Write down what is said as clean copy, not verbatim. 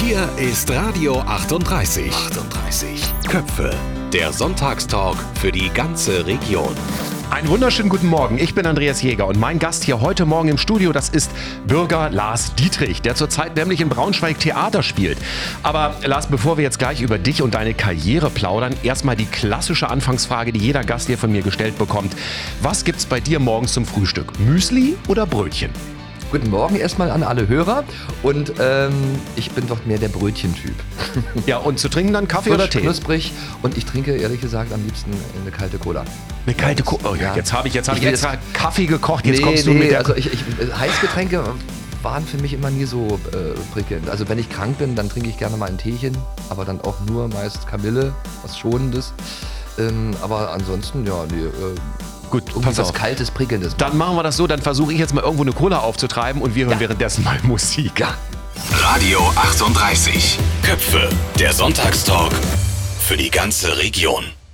Hier ist Radio 38. Köpfe, der Sonntagstalk für die ganze Region. Einen wunderschönen guten Morgen, ich bin Andreas Jäger und mein Gast hier heute Morgen im Studio, das ist Bürger Lars Dietrich, der zurzeit nämlich in Braunschweig Theater spielt. Aber Lars, bevor wir jetzt gleich über dich und deine Karriere plaudern, erstmal die klassische Anfangsfrage, die jeder Gast hier von mir gestellt bekommt. Was gibt's bei dir morgens zum Frühstück? Müsli oder Brötchen? Guten Morgen erstmal an alle Hörer und ich bin doch mehr der Brötchentyp. Ja, und zu trinken dann Kaffee oder Tee? Knusprig und ich trinke ehrlich gesagt am liebsten eine kalte Cola. Eine kalte Cola? Oh ja, jetzt habe ich extra Kaffee gekocht, jetzt nee, kommst du mit der... Also Heißgetränke waren für mich immer nie so prickelnd. Also wenn ich krank bin, dann trinke ich gerne mal ein Teechen, aber dann auch nur meist Kamille, was Schonendes. Aber ansonsten, ja, Gut, pass auf. Was Kaltes, Prickelndes. Dann machen wir das so, dann versuche ich jetzt mal irgendwo eine Cola aufzutreiben und wir hören währenddessen mal Musik. Ja. Radio 38. Köpfe, der Sonntagstalk für die ganze Region.